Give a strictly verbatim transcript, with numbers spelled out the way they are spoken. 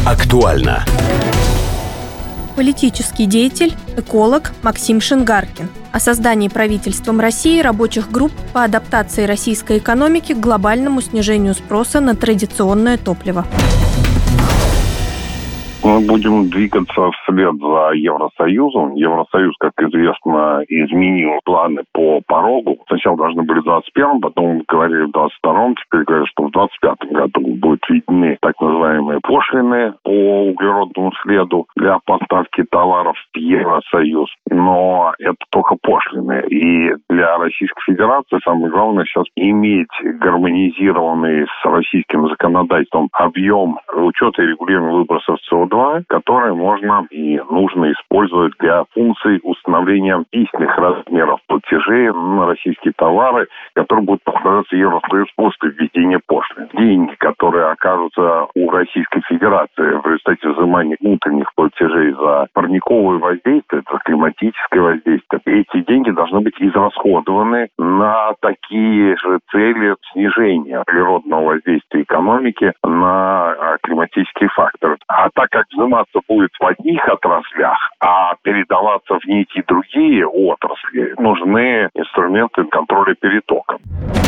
Актуально. Политический деятель, эколог Максим Шингаркин о создании правительством России рабочих групп по адаптации российской экономики к глобальному снижению спроса на традиционное топливо. Мы будем двигаться вслед за Евросоюзом. Евросоюз, как известно, изменил планы по порогу. Сначала должны были в двадцать первом, потом говорили в двадцать втором, теперь говорят, что в двадцать пятом году будут введены так называемые пошлины по углеродному следу для поставки товаров в Евросоюз. Но это только пошлины. И для Российской Федерации самое главное сейчас иметь гармонизированный с российским законодательством объем учета и регулирования выбросов си о два, которые можно и нужно использовать для функций установления истинных размеров платежей на российские товары, которые будут поставляться в Евросоюз после введения пошлин. Деньги, которые окажутся у Российской Федерации в результате взимания внутренних платежей за парниковое воздействие, за климатическое воздействие, эти деньги должны быть израсходованы на такие же цели снижения природного воздействия экономики на климатические факторы. А так как взиматься будет в одних отраслях, а передаваться в некие другие отрасли, нужны инструменты контроля перетока.